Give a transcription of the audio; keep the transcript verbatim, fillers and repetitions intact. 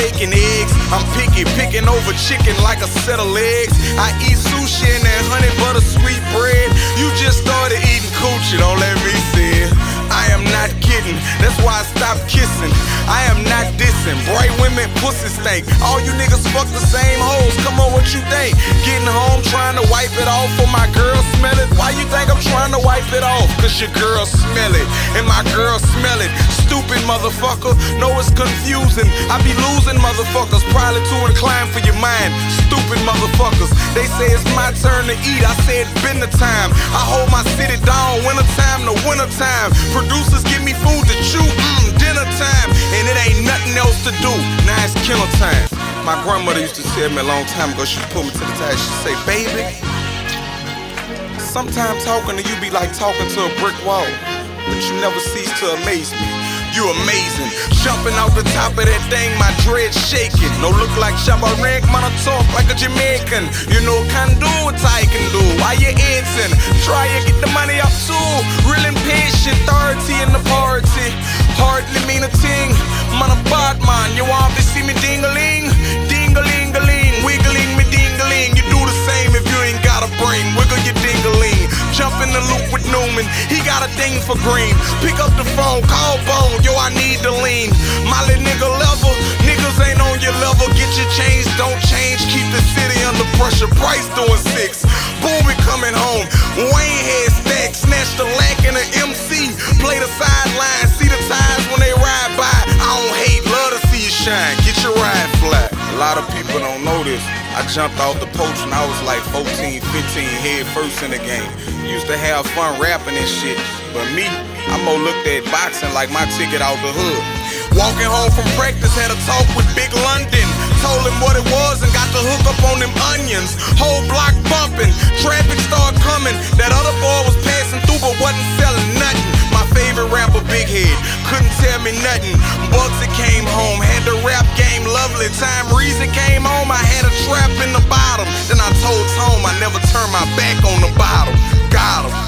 steak and eggs. I'm picky, picking over chicken like a set of legs. I eat sushi and that honey butter sweet bread. You just started eating coochie, don't let me see it. I am not kidding, that's why I stopped kissing. I am not dissing, bright women pussy stink. All you niggas fuck the same hoes, come on what you think? Getting home trying to wipe it off for my girl smell it. Why you think I'm trying to wipe it off? Cause your girl smell it, and my girl smell it. Stupid motherfucker, no it's confusing. I be losing motherfuckers, probably too inclined for your mind. Stupid motherfuckers, they say it's my turn to eat, I say it's been the time. I hold my city down, winter time to winter time. Producers give me food to chew, mmm, dinner time. And it ain't nothing else to do, now it's killer time. My grandmother used to tell me a long time ago, she'd pull me to the side, she'd say, baby, sometimes talking to you be like talking to a brick wall, but you never cease to amaze me. You amazing, jumping off the top of that thing, my dreads shaking. No look like Shabba Rank, man, I talk like a Jamaican. You know, can do what I can do. Why you answering? Try to get the money up too. Real impatient, thirty in the party. Hardly mean a thing. Man, I'm bad man. You want to see me ding-a-ling? Ding-a-ling-a-ling, wiggling me ding-a-ling. You do the same if you ain't got a brain. Wiggle your ding-a-ling. Jump in the loop with Newman, he got a thing for green. Pick up the phone, call Bone, yo I need to lean. My little nigga level, niggas ain't on your level. Get your change, don't change, keep the city under pressure. Price doing six, Booby coming home. Wayne head stack, snatch the lack in an M C. Play the sideline, see the ties when they ride by. I don't hate, love to see you shine, get your ride flat. A lot of people don't know this. I jumped off the poach when I was like fourteen, fifteen, head first in the game. Used to have fun rapping and shit, but me, I more looked at boxing like my ticket out the hood. Walking home from practice, had a talk with Big London. Told him what it was and got the hook up on them onions. Whole block bumping, traffic started coming. That other boy was passing through but wasn't selling nothing. My favorite rapper, Big Head, couldn't tell me nothing. Bugsy came home, had the rap game lovely. Time Reason came home, I had a trap in the bottom. Then I told Tom I never turned my back on the bottom. Got him.